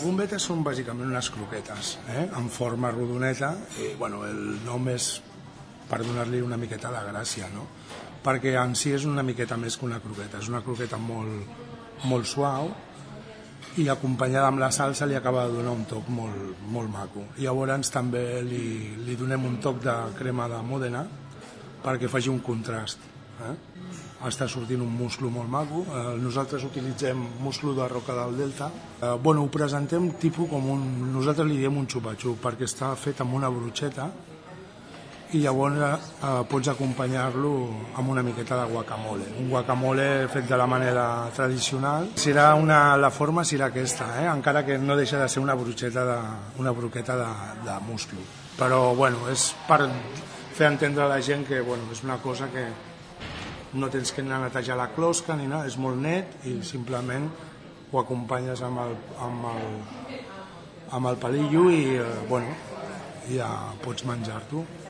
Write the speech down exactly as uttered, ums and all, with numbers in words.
bombetes són bàsicament unes croquetes, eh? En forma rodoneta, i bueno, el nom és per donar-li una miqueta de gràcia, no? Perquè en si és una miqueta més que una croqueta, és una croqueta molt, molt suau, i acompanyada amb la salsa li acaba de donar un toc molt, molt maco. Llavors també li, li donem un toc de crema de Mòdena perquè faci un contrast. Eh? Està sortint un musclo molt maco. Eh, nosaltres utilitzem musclo de roca del Delta. Eh, bueno, ho presentem tipus com un... Nosaltres li diem un xupa-xup perquè està fet amb una brutxeta i llavors eh, pots acompanyar-lo amb una miqueta de guacamole. Un guacamole fet de la manera tradicional. Serà una, la forma serà aquesta, eh? Encara que no deixa de ser una brutxeta de, una broqueta de, de musclo. Però bueno, és per fer entendre a la gent que bueno, és una cosa que no tens que anar a netejar la closca ni nada, és molt net i simplement ho acompanyes amb el, amb el, amb el palillo i eh, bueno, ja pots menjar-t'ho.